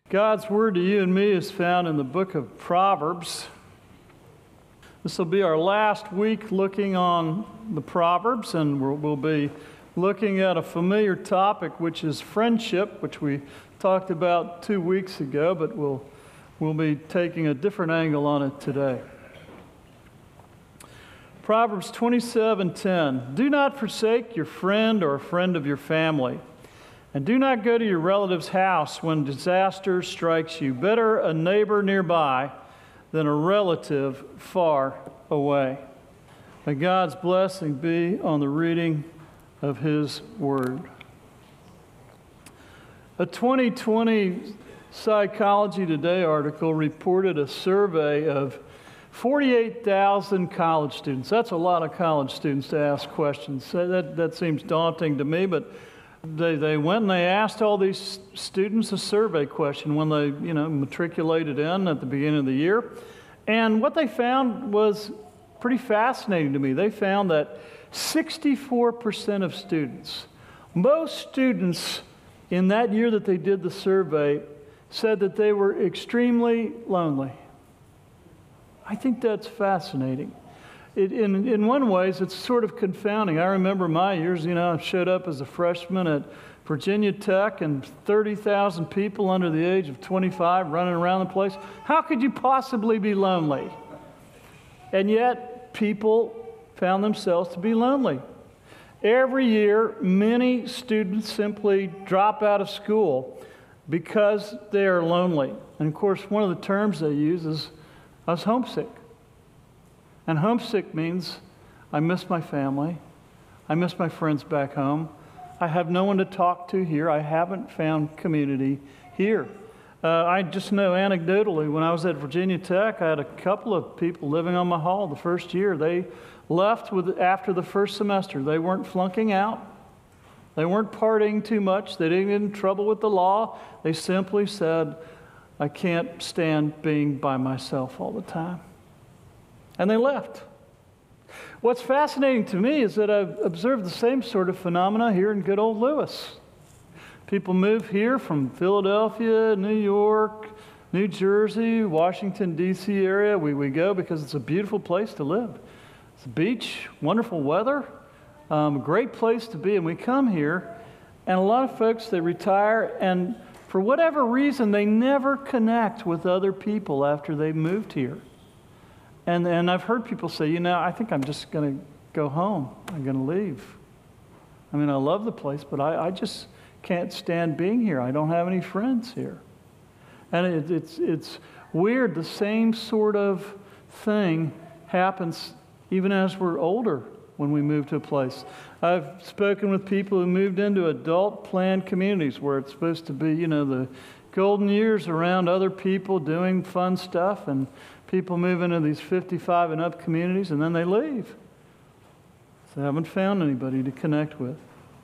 God's word to you and me is found in the book of Proverbs. This will be our last week looking on the Proverbs, and we'll be looking at a familiar topic, which is friendship, which we talked about 2 weeks ago, but we'll be taking a different angle on it today. Proverbs 27:10, "Do not forsake your friend or a friend of your family. And do not go to your relative's house when disaster strikes you. Better a neighbor nearby than a relative far away." May God's blessing be on the reading of His Word. A 2020 Psychology Today article reported a survey of 48,000 college students. That's a lot of college students to ask questions. That seems daunting to me, but They went and they asked all these students a survey question when they, matriculated in at the beginning of the year. And what they found was pretty fascinating to me. They found that 64% of students, most students in that year that they did the survey, said that they were extremely lonely. I think that's fascinating. In one ways, it's sort of confounding. I remember my years, I showed up as a freshman at Virginia Tech and 30,000 people under the age of 25 running around the place. How could you possibly be lonely? And yet, people found themselves to be lonely. Every year, many students simply drop out of school because they are lonely. And of course, one of the terms they use is, "I was homesick." And homesick means I miss my family. I miss my friends back home. I have no one to talk to here. I haven't found community here. I just know anecdotally, when I was at Virginia Tech, I had a couple of people living on my hall the first year. They left after the first semester. They weren't flunking out. They weren't partying too much. They didn't get in trouble with the law. They simply said, "I can't stand being by myself all the time." And they left. What's fascinating to me is that I've observed the same sort of phenomena here in good old Lewis. People move here from Philadelphia, New York, New Jersey, Washington, D.C. area. We go because it's a beautiful place to live. It's a beach, wonderful weather, a great place to be. And we come here, and a lot of folks, they retire, and for whatever reason, they never connect with other people after they've moved here. And I've heard people say, I think I'm just going to go home. I'm going to leave. I mean, I love the place, but I just can't stand being here. I don't have any friends here. And it's weird. The same sort of thing happens even as we're older when we move to a place. I've spoken with people who moved into adult planned communities where it's supposed to be, the golden years around other people doing fun stuff, and people move into these 55 and up communities, and then they leave. So they haven't found anybody to connect with.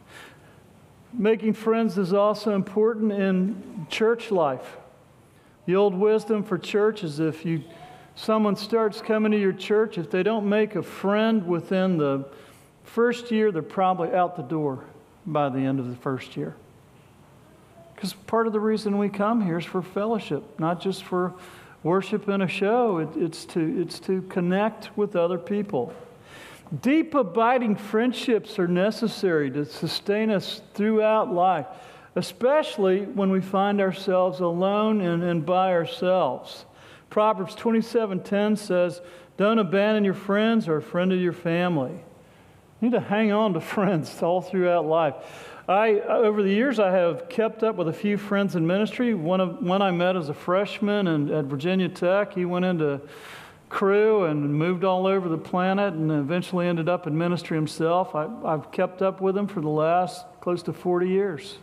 Making friends is also important in church life. The old wisdom for church is someone starts coming to your church, if they don't make a friend within the first year, they're probably out the door by the end of the first year. Because part of the reason we come here is for fellowship, not just for worship and a show. It's to connect with other people. Deep, abiding friendships are necessary to sustain us throughout life, especially when we find ourselves alone and by ourselves. Proverbs 27:10 says, "Don't abandon your friends or a friend of your family." You need to hang on to friends all throughout life. Over the years, I have kept up with a few friends in ministry. One I met as a freshman at Virginia Tech. He went into Cru and moved all over the planet and eventually ended up in ministry himself. I've kept up with him for the last close to 40 years.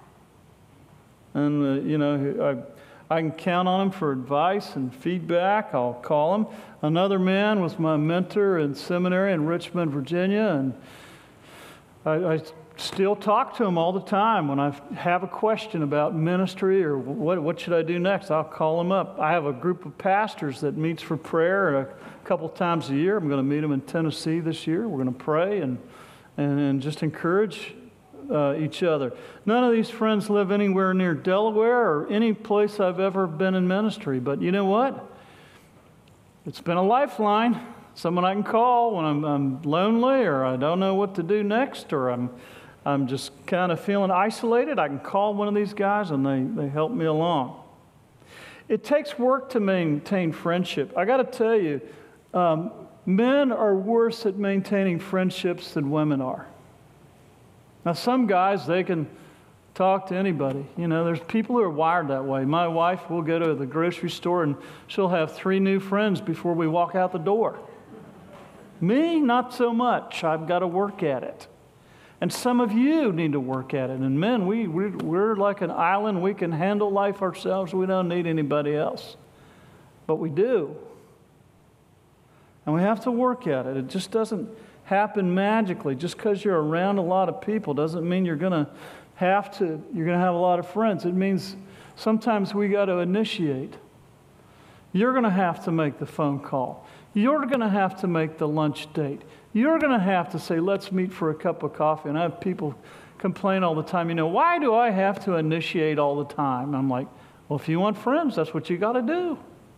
And, I can count on him for advice and feedback. I'll call him. Another man was my mentor in seminary in Richmond, Virginia, and I still talk to him all the time when I have a question about ministry or what should I do next. I'll call him up. I have a group of pastors that meets for prayer a couple times a year. I'm going to meet them in Tennessee this year. We're going to pray and just encourage each other. None of these friends live anywhere near Delaware or any place I've ever been in ministry. But you know what? It's been a lifeline. Someone I can call when I'm lonely or I don't know what to do next or I'm just kind of feeling isolated. I can call one of these guys and they help me along. It takes work to maintain friendship. I got to tell you, men are worse at maintaining friendships than women are. Now, some guys, they can talk to anybody. You know, there's people who are wired that way. My wife will go to the grocery store and she'll have 3 new friends before we walk out the door. Me, not so much. I've got to work at it. And some of you need to work at it. And men, we're like an island. We can handle life ourselves. We don't need anybody else. But we do. And we have to work at it. It just doesn't happen magically. Just because you're around a lot of people doesn't mean you're going to have a lot of friends. It means sometimes we got to initiate. You're going to have to make the phone call. You're going to have to make the lunch date. You're going to have to say, let's meet for a cup of coffee. And I have people complain all the time, you know, why do I have to initiate all the time? And I'm like, well, if you want friends, that's what you got to do.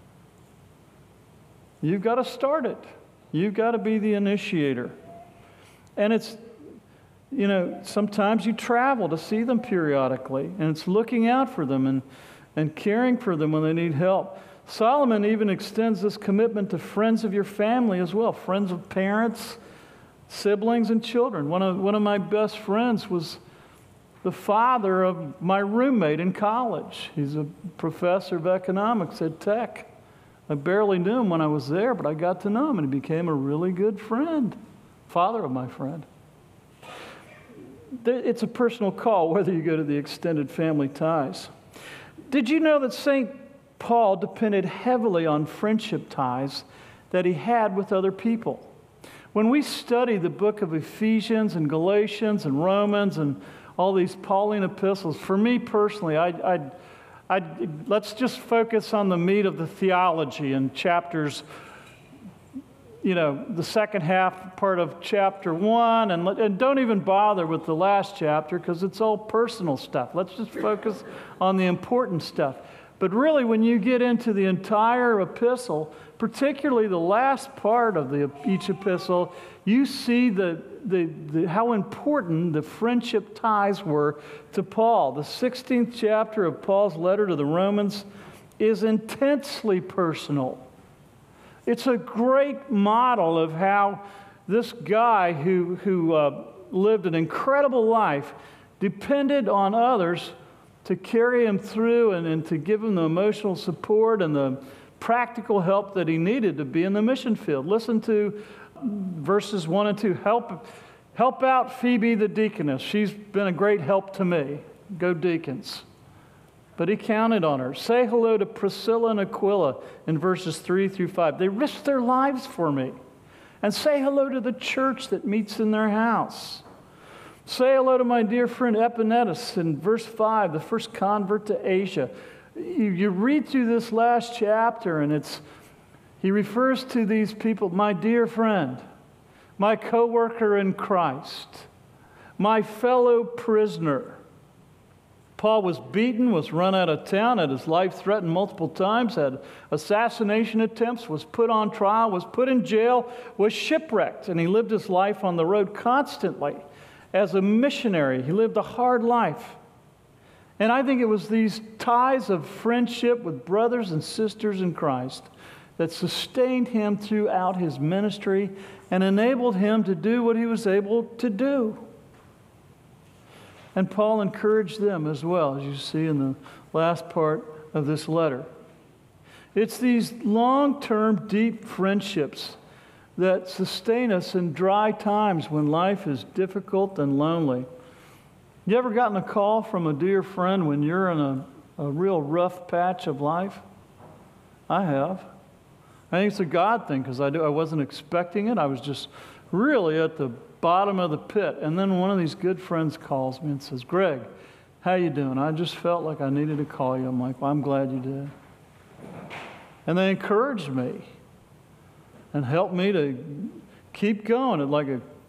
You've got to start it. You've got to be the initiator. And it's, you know, sometimes you travel to see them periodically, and it's looking out for them and caring for them when they need help. Solomon even extends this commitment to friends of your family as well, friends of parents, siblings, and children. One of my best friends was the father of my roommate in college. He's a professor of economics at Tech. I barely knew him when I was there, but I got to know him, and he became a really good friend, father of my friend. It's a personal call whether you go to the extended family ties. Did you know that St. Paul depended heavily on friendship ties that he had with other people? When we study the book of Ephesians and Galatians and Romans and all these Pauline epistles, for me personally, let's just focus on the meat of the theology in chapters, you know, the second half part of chapter 1, and don't even bother with the last chapter because it's all personal stuff. Let's just focus on the important stuff. But really, when you get into the entire epistle, particularly the last part of each epistle, you see how important the friendship ties were to Paul. The 16th chapter of Paul's letter to the Romans is intensely personal. It's a great model of how this guy who lived an incredible life depended on others to carry him through and to give him the emotional support and the practical help that he needed to be in the mission field. Listen to verses 1 and 2. Help out Phoebe the deaconess. She's been a great help to me. Go deacons. But he counted on her. Say hello to Priscilla and Aquila in verses 3 through 5. They risked their lives for me. And say hello to the church that meets in their house. Say hello to my dear friend Epaenetus in verse 5, the first convert to Asia. You read through this last chapter, and he refers to these people, my dear friend, my co-worker in Christ, my fellow prisoner. Paul was beaten, was run out of town, had his life threatened multiple times, had assassination attempts, was put on trial, was put in jail, was shipwrecked, and he lived his life on the road constantly. As a missionary, he lived a hard life. And I think it was these ties of friendship with brothers and sisters in Christ that sustained him throughout his ministry and enabled him to do what he was able to do. And Paul encouraged them as well, as you see in the last part of this letter. It's these long-term, deep friendships that sustain us in dry times when life is difficult and lonely. You ever gotten a call from a dear friend when you're in a real rough patch of life? I have. I think it's a God thing because I wasn't expecting it. I was just really at the bottom of the pit. And then one of these good friends calls me and says, Greg, how you doing? I just felt like I needed to call you. I'm like, well, I'm glad you did. And they encouraged me and helped me to keep going. It's like a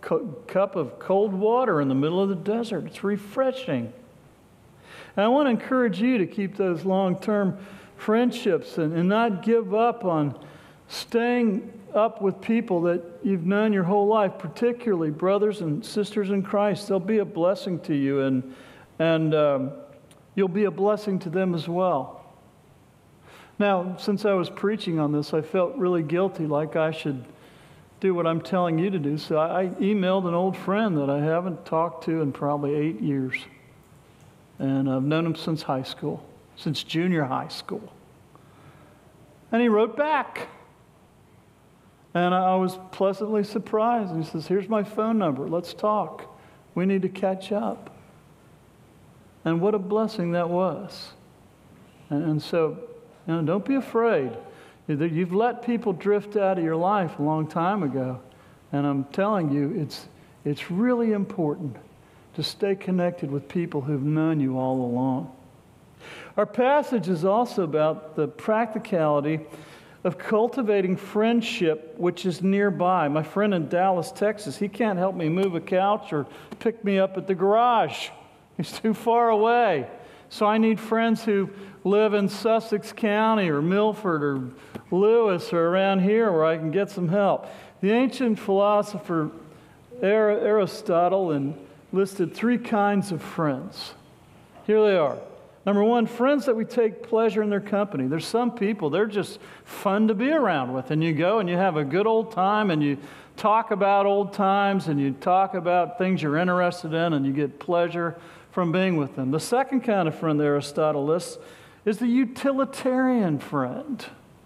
cup of cold water in the middle of the desert. It's refreshing. And I want to encourage you to keep those long-term friendships and not give up on staying up with people that you've known your whole life, particularly brothers and sisters in Christ. They'll be a blessing to you, and you'll be a blessing to them as well. Now, since I was preaching on this, I felt really guilty, like I should do what I'm telling you to do. So I emailed an old friend that I haven't talked to in probably 8 years. And I've known him since high school, since junior high school. And he wrote back. And I was pleasantly surprised. And he says, here's my phone number. Let's talk. We need to catch up. And what a blessing that was. And so, don't be afraid. You've let people drift out of your life a long time ago. And I'm telling you, it's really important to stay connected with people who've known you all along. Our passage is also about the practicality of cultivating friendship which is nearby. My friend in Dallas, Texas, he can't help me move a couch or pick me up at the garage. He's too far away. So I need friends who live in Sussex County or Milford or Lewis or around here where I can get some help. The ancient philosopher Aristotle listed 3 kinds of friends. Here they are. Number 1, friends that we take pleasure in their company. There's some people, they're just fun to be around with. And you go and you have a good old time and you talk about old times and you talk about things you're interested in and you get pleasure from being with them. The second kind of friend that Aristotle lists is the utilitarian friend.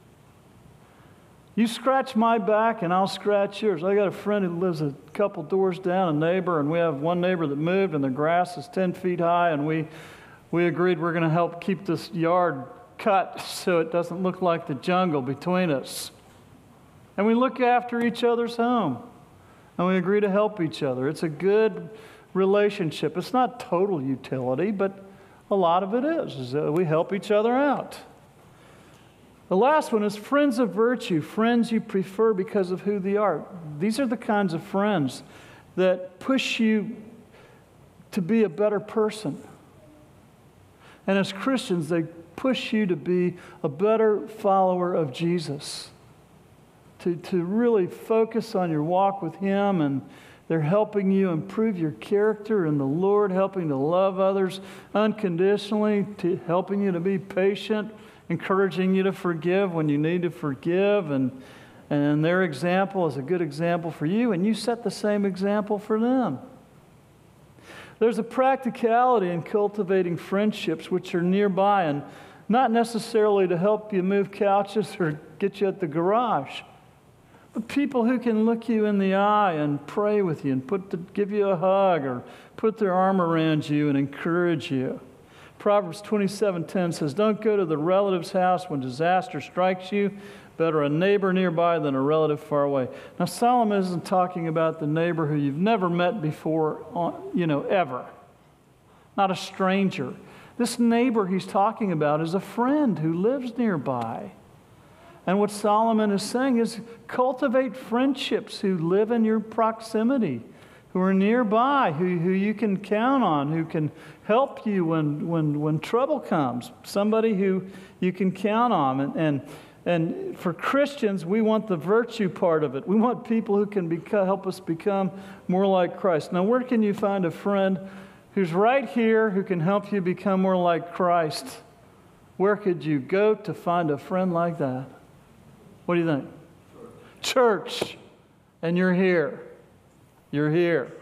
You scratch my back and I'll scratch yours. I got a friend who lives a couple doors down, a neighbor, and we have one neighbor that moved and the grass is 10 feet high, and we agreed we're going to help keep this yard cut so it doesn't look like the jungle between us. And we look after each other's home, and we agree to help each other. It's a good relationship. It's not total utility, but a lot of it is we help each other out. The last one is friends of virtue, friends you prefer because of who they are. These are the kinds of friends that push you to be a better person. And as Christians, they push you to be a better follower of Jesus, to really focus on your walk with Him, and they're helping you improve your character in the Lord, helping to love others unconditionally, helping you to be patient, encouraging you to forgive when you need to forgive, and their example is a good example for you, and you set the same example for them. There's a practicality in cultivating friendships which are nearby, and not necessarily to help you move couches or get you at the garage, but people who can look you in the eye and pray with you and give you a hug or put their arm around you and encourage you. Proverbs 27:10 says, don't go to the relative's house when disaster strikes you. Better a neighbor nearby than a relative far away. Now, Solomon isn't talking about the neighbor who you've never met before, ever. Not a stranger. This neighbor he's talking about is a friend who lives nearby. And what Solomon is saying is cultivate friendships who live in your proximity, who are nearby, who you can count on, who can help you when trouble comes. Somebody who you can count on. And for Christians, we want the virtue part of it. We want people who can help us become more like Christ. Now, where can you find a friend who's right here who can help you become more like Christ? Where could you go to find a friend like that? What do you think? Church. And you're here. You're here.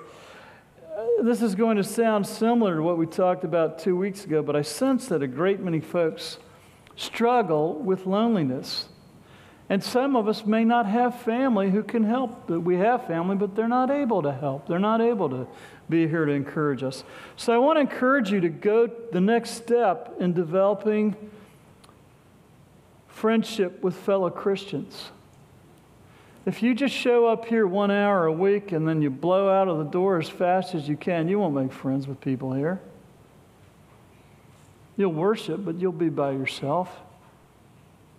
This is going to sound similar to what we talked about 2 weeks ago, but I sense that a great many folks struggle with loneliness. And some of us may not have family who can help. We have family, but they're not able to help. They're not able to be here to encourage us. So I want to encourage you to go the next step in developing friendship with fellow Christians. If you just show up here 1 hour a week and then you blow out of the door as fast as you can, you won't make friends with people here. You'll worship, but you'll be by yourself.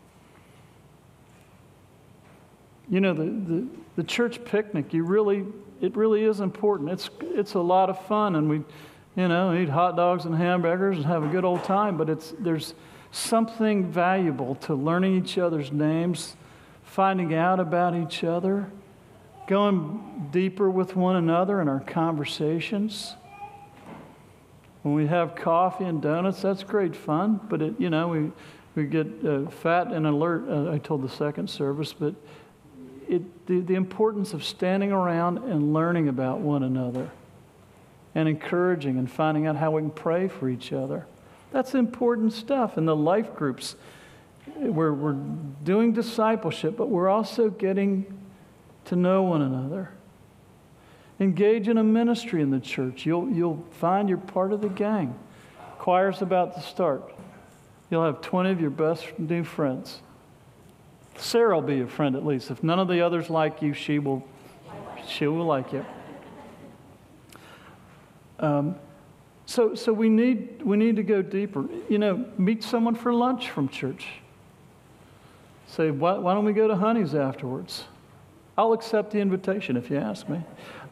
You know, the church picnic, you really it really is important. It's a lot of fun, and we, eat hot dogs and hamburgers and have a good old time, but there's something valuable to learning each other's names, finding out about each other, going deeper with one another in our conversations. When we have coffee and donuts, that's great fun, but we get fat and alert, I told the second service, but the importance of standing around and learning about one another and encouraging and finding out how we can pray for each other. That's important stuff. In the life groups, we're doing discipleship, but we're also getting to know one another. Engage in a ministry in the church. You'll find you're part of the gang. Choir's about to start. You'll have 20 of your best new friends. Sarah will be your friend at least. If none of the others like you, she will like you. So we need to go deeper. Meet someone for lunch from church. Say, why don't we go to Honey's afterwards? I'll accept the invitation if you ask me.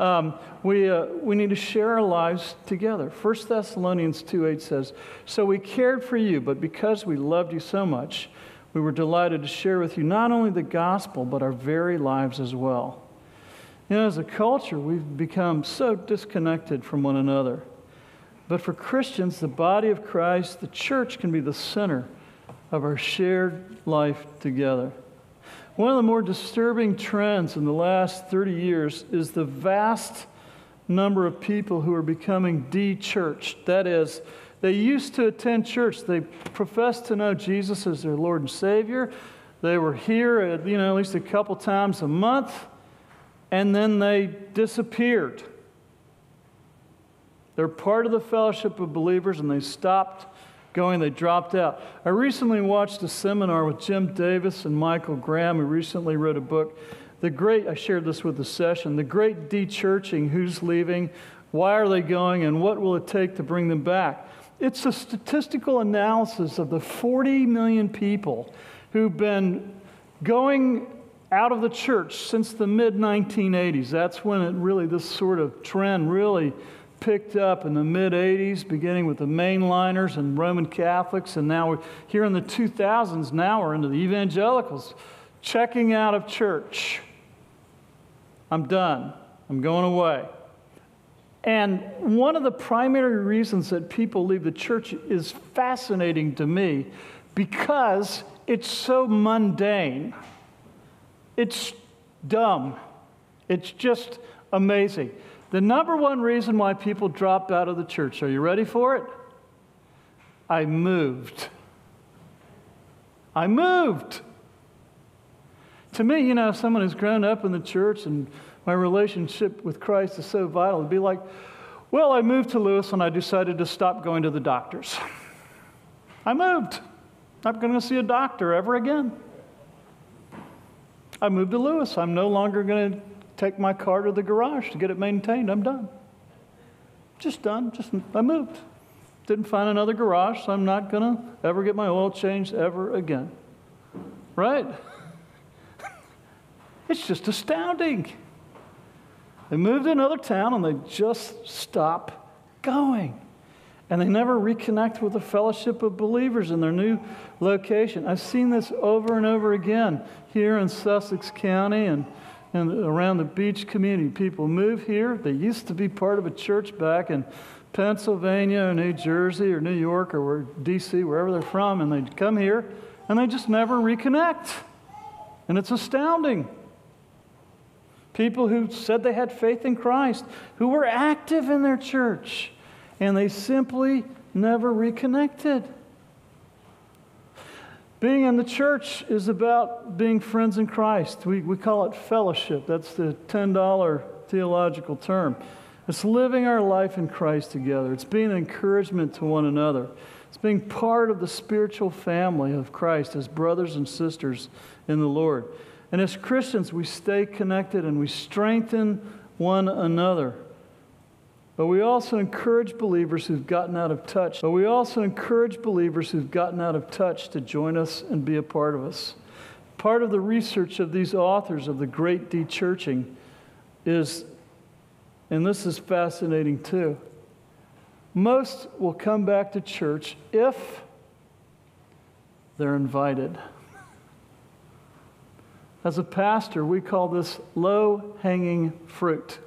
We need to share our lives together. 1 Thessalonians 2:8 says, "So we cared for you, but because we loved you so much, we were delighted to share with you not only the gospel, but our very lives as well." As a culture, we've become so disconnected from one another. But for Christians, the body of Christ, the church, can be the center of our shared life together. One of the more disturbing trends in the last 30 years is the vast number of people who are becoming de-churched. That is, they used to attend church. They professed to know Jesus as their Lord and Savior. They were here at least a couple times a month, and then they disappeared. They're part of the fellowship of believers, and they stopped going. They dropped out. I recently watched a seminar with Jim Davis and Michael Graham, who recently wrote a book. I shared this with the session, The Great De-Churching, Who's Leaving, Why Are They Going, and What Will It Take to Bring Them Back? It's a statistical analysis of the 40 million people who've been going out of the church since the mid-1980s. That's when this sort of trend really picked up in the mid-'80s, beginning with the mainliners and Roman Catholics, and now we're here in the 2000s. Now we're into the evangelicals checking out of church. I'm done. I'm going away. And one of the primary reasons that people leave the church is fascinating to me because it's so mundane. It's dumb. It's just amazing. The number one reason why people drop out of the church, are you ready for it? I moved. To me, someone who's grown up in the church and my relationship with Christ is so vital, it'd be like, well, I moved to Lewis and I decided to stop going to the doctors. I moved. Not going to see a doctor ever again. I moved to Lewis. I'm no longer going to take my car to the garage to get it maintained. I'm done. Just done. I moved. Didn't find another garage, so I'm not going to ever get my oil changed ever again. Right? It's just astounding. They moved to another town and they just stop going. And they never reconnect with the fellowship of believers in their new location. I've seen this over and over again here in Sussex County and around the beach community. People move here. They used to be part of a church back in Pennsylvania or New Jersey or New York or D.C., wherever they're from, and they come here and they just never reconnect. And it's astounding. People who said they had faith in Christ, who were active in their church, and they simply never reconnected. Being in the church is about being friends in Christ. We call it fellowship. That's the $10 theological term. It's living our life in Christ together. It's being an encouragement to one another. It's being part of the spiritual family of Christ as brothers and sisters in the Lord. And as Christians, we stay connected and we strengthen one another. But we also encourage believers who've gotten out of touch. to join us and be a part of us. Part of the research of these authors of the Great De-Churching is and this is fascinating too, most will come back to church if they're invited. As a pastor, we call this low-hanging fruit.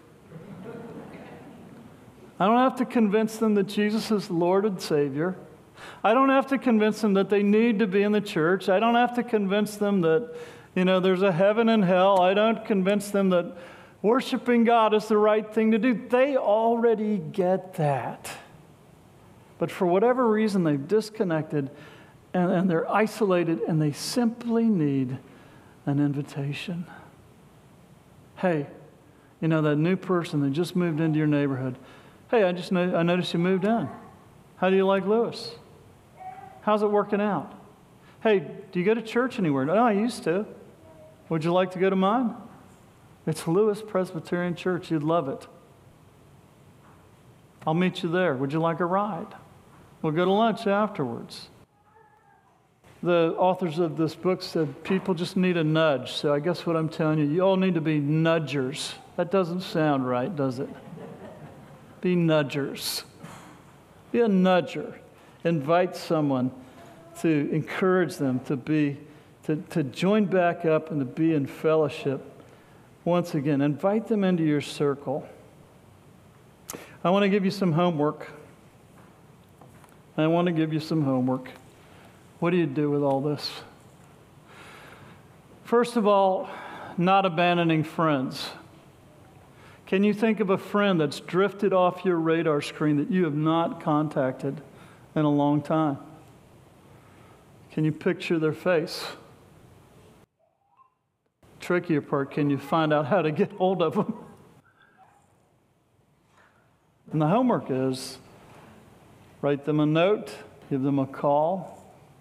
I don't have to convince them that Jesus is Lord and Savior. I don't have to convince them that they need to be in the church. I don't have to convince them that, there's a heaven and hell. I don't convince them that worshiping God is the right thing to do. They already get that. But for whatever reason, they've disconnected and they're isolated, and they simply need an invitation. Hey, that new person that just moved into your neighborhood. Hey, I noticed you moved in. How do you like Lewis? How's it working out? Hey, do you go to church anywhere? No, I used to. Would you like to go to mine? It's Lewis Presbyterian Church. You'd love it. I'll meet you there. Would you like a ride? We'll go to lunch afterwards. The authors of this book said people just need a nudge. So I guess what I'm telling you, you all need to be nudgers. That doesn't sound right, does it? Be nudgers. Be a nudger. Invite someone to encourage them to join back up and to be in fellowship. Once again, invite them into your circle. I want to give you some homework. What do you do with all this? First of all, not abandoning friends. Can you think of a friend that's drifted off your radar screen that you have not contacted in a long time? Can you picture their face? Trickier part, can you find out how to get hold of them? And the homework is write them a note, give them a call.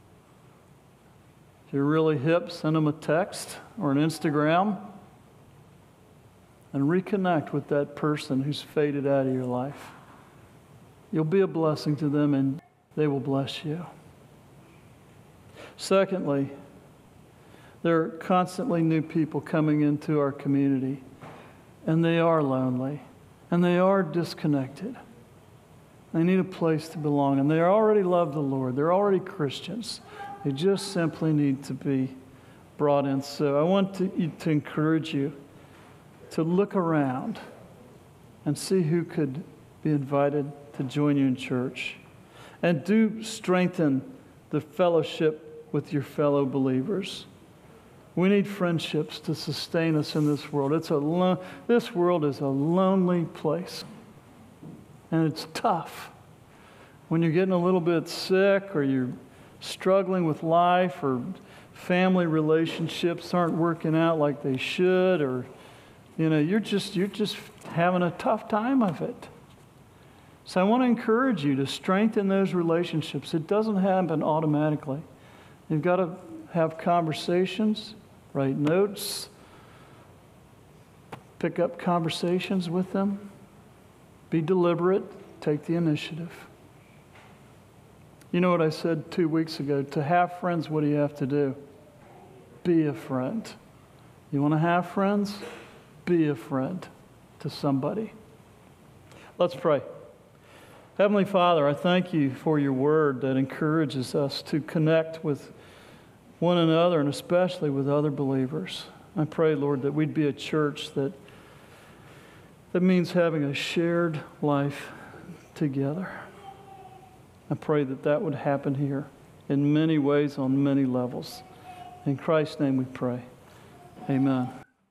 If you're really hip, send them a text or an Instagram and reconnect with that person who's faded out of your life. You'll be a blessing to them and they will bless you. Secondly, there are constantly new people coming into our community, and they are lonely, and they are disconnected. They need a place to belong, and they already love the Lord. They're already Christians. They just simply need to be brought in. So I want to encourage you to look around and see who could be invited to join you in church. And do strengthen the fellowship with your fellow believers. We need friendships to sustain us in this world. This world is a lonely place. And it's tough. When you're getting a little bit sick or you're struggling with life or family relationships aren't working out like they should, or you're just having a tough time of it. So I want to encourage you to strengthen those relationships. It doesn't happen automatically. You've got to have conversations, write notes, pick up conversations with them, be deliberate, take the initiative. You know what I said 2 weeks ago? To have friends, what do you have to do? Be a friend. You want to have friends? Be a friend to somebody. Let's pray. Heavenly Father, I thank you for your word that encourages us to connect with one another and especially with other believers. I pray, Lord, that we'd be a church that means having a shared life together. I pray that would happen here in many ways, on many levels. In Christ's name we pray. Amen.